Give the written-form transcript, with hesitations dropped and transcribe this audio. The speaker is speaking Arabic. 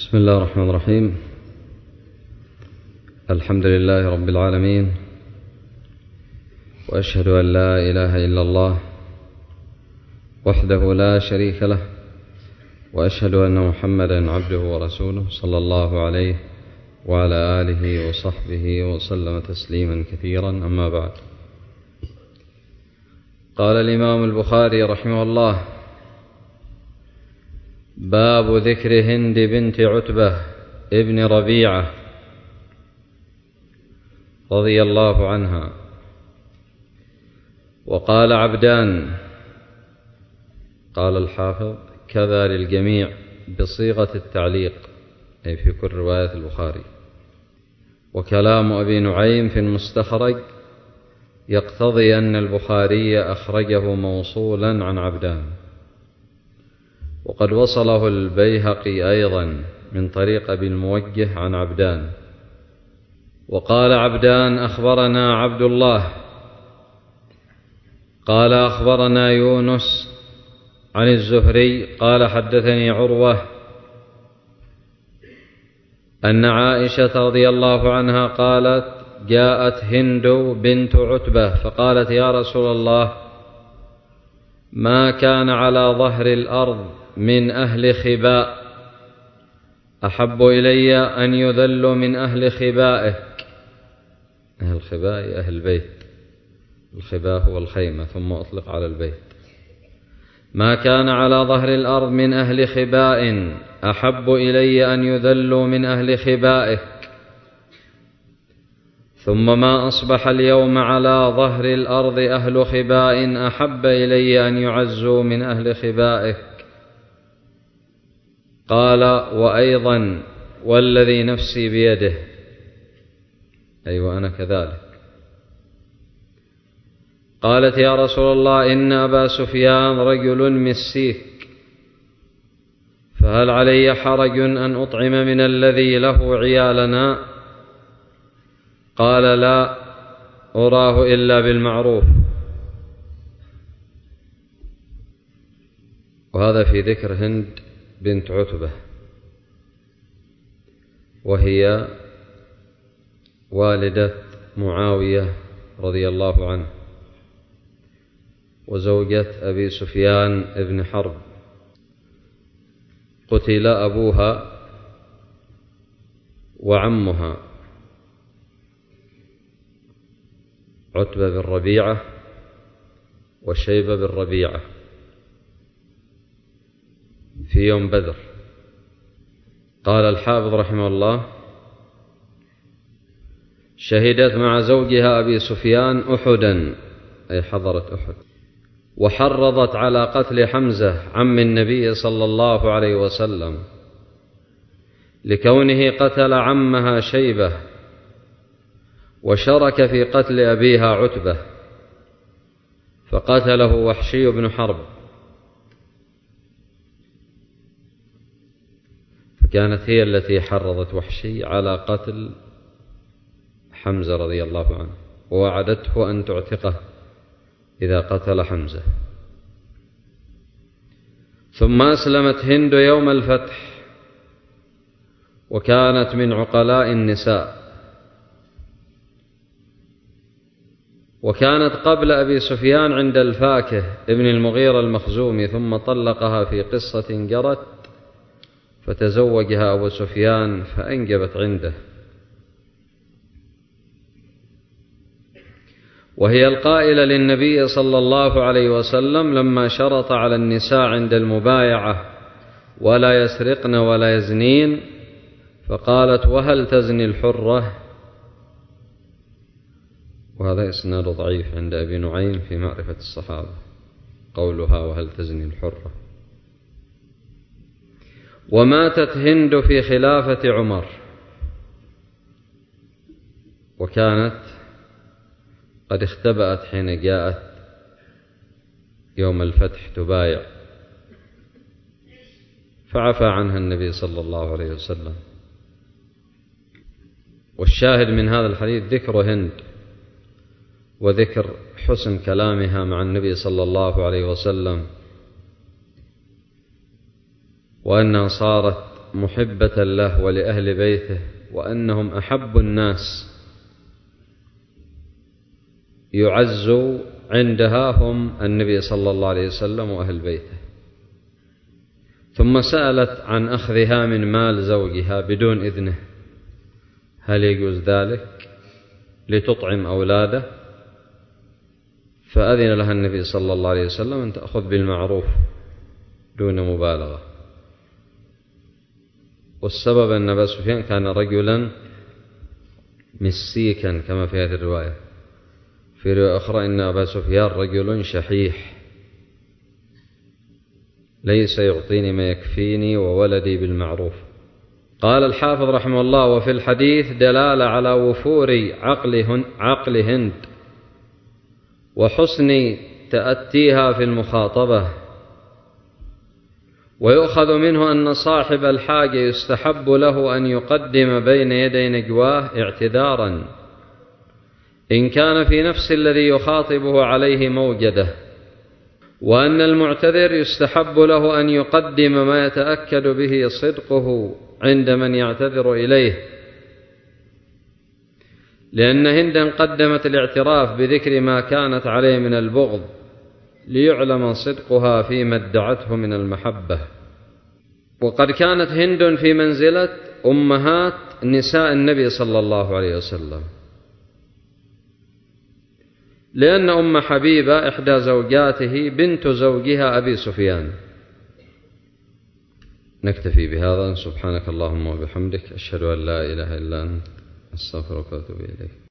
بسم الله الرحمن الرحيم. الحمد لله رب العالمين، وأشهد أن لا إله إلا الله وحده لا شريك له، وأشهد أن محمدا عبده ورسوله صلى الله عليه وعلى آله وصحبه وسلم تسليما كثيرا. أما بعد، قال الإمام البخاري رحمه الله: باب ذكر هند بنت عتبة ابن ربيعة رضي الله عنها. وقال عبدان، قال الحافظ: كذا للجميع بصيغة التعليق، أي في كل رواية البخاري. وكلام أبي نعيم في المستخرج يقتضي أن البخاري أخرجه موصولا عن عبدان، وقد وصله البيهقي أيضا من طريق أبي الموجه عن عبدان. وقال عبدان: أخبرنا عبد الله قال أخبرنا يونس عن الزهري قال حدثني عروة أن عائشة رضي الله عنها قالت: جاءت هند بنت عتبة فقالت: يا رسول الله، ما كان على ظهر الأرض من أهل خباء أحب إلي أن يذلوا من أهل خبائك. أهل خباء أهل البيت، الخباء هو الخيمة ثم أطلق على البيت. ما كان على ظهر الأرض من أهل خباء أحب إلي أن يذلوا من أهل خبائك، ثم ما أصبح اليوم على ظهر الأرض أهل خباء أحب إلي أن يعزوا من أهل خبائك. قال: وأيضا والذي نفسي بيده، أي وأنا كذلك. قالت: يا رسول الله، إن أبا سفيان رجل مسيك، فهل علي حرج أن أطعم من الذي له عيالنا؟ قال: لا أراه إلا بالمعروف. وهذا في ذكر هند بنت عتبة، وهي والدة معاوية رضي الله عنه، وزوجة أبي سفيان ابن حرب. قتل أبوها وعمها عتبة بن ربيعة وشيبة بن ربيعة في يوم بدر. قال الحافظ رحمه الله: شهدت مع زوجها أبي سفيان أحدا، أي حضرت أحد، وحرضت على قتل حمزة عم النبي صلى الله عليه وسلم لكونه قتل عمها شيبة، وشرك في قتل أبيها عتبة فقتله وحشي بن حرب، فكانت هي التي حرضت وحشي على قتل حمزة رضي الله عنه، ووعدته أن تعتقه إذا قتل حمزة. ثم أسلمت هند يوم الفتح، وكانت من عقلاء النساء، وكانت قبل أبي سفيان عند الفاكه ابن المغيرة المخزومي، ثم طلقها في قصة جرت، فتزوجها أبو سفيان فأنجبت عنده. وهي القائلة للنبي صلى الله عليه وسلم لما شرط على النساء عند المبايعة: ولا يسرقن ولا يزنين، فقالت: وهل تزني الحرة؟ وهذا إسناد ضعيف عند أبي نعيم في معرفة الصحابة، قولها وهل تزني الحرة. وماتت هند في خلافة عمر، وكانت قد اختبأت حين جاءت يوم الفتح تبايع، فعفى عنها النبي صلى الله عليه وسلم. والشاهد من هذا الحديث ذكر هند، وذكر حسن كلامها مع النبي صلى الله عليه وسلم، وأنها صارت محبة له ولأهل بيته، وأنهم أحب الناس يعز عندها هم النبي صلى الله عليه وسلم وأهل بيته. ثم سألت عن أخذها من مال زوجها بدون إذنه، هل يجوز ذلك لتطعم أولاده؟ فأذن لها النبي صلى الله عليه وسلم أن تأخذ بالمعروف دون مبالغة. والسبب أن أبا سفيان كان رجلا مسيكا كما في هذه الرواية. في رواية أخرى إن أبا سفيان رجل شحيح ليس يعطيني ما يكفيني وولدي بالمعروف. قال الحافظ رحمه الله: وفي الحديث دلالة على وفور عقل هند وحسن تأتيها في المخاطبة. ويؤخذ منه أن صاحب الحاجة يستحب له أن يقدم بين يدي نجواه اعتذارا إن كان في نفس الذي يخاطبه عليه موجده، وأن المعتذر يستحب له أن يقدم ما يتأكد به صدقه عند من يعتذر إليه، لأن هندا قدمت الاعتراف بذكر ما كانت عليه من البغض ليعلم صدقها فيما ادعته من المحبة. وقد كانت هند في منزلة أمهات نساء النبي صلى الله عليه وسلم، لأن أم حبيبة إحدى زوجاته بنت زوجها أبي سفيان. نكتفي بهذا. سبحانك اللهم وبحمدك، أشهد أن لا إله إلا أنت، أستغفرك وأتوب إليك.